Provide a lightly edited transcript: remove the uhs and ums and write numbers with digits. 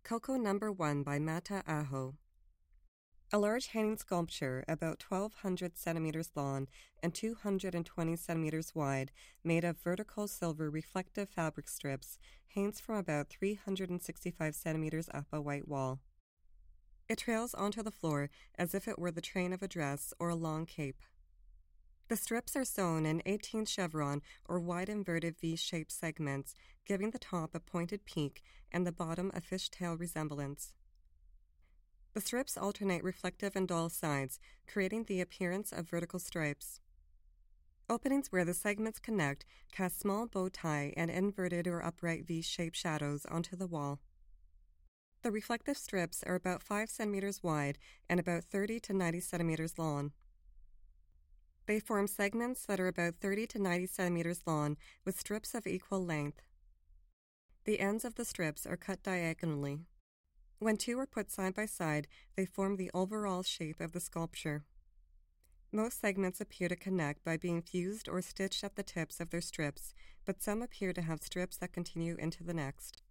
Coco Number 1 by Mata Aho. A large hanging sculpture about 1,200 centimeters long and 220 centimeters wide, made of vertical silver reflective fabric strips, hangs from about 365 centimeters up a white wall. It trails onto the floor as if it were the train of a dress or a long cape. The strips are sewn in 18 chevron or wide inverted V-shaped segments, giving the top a pointed peak and the bottom a fishtail resemblance. The strips alternate reflective and dull sides, creating the appearance of vertical stripes. Openings where the segments connect cast small bow tie and inverted or upright V-shaped shadows onto the wall. The reflective strips are about 5 centimeters wide and about 30 to 90 centimeters long. They form segments that are about 30 to 90 centimeters long with strips of equal length. The ends of the strips are cut diagonally. When two are put side by side, they form the overall shape of the sculpture. Most segments appear to connect by being fused or stitched at the tips of their strips, but some appear to have strips that continue into the next.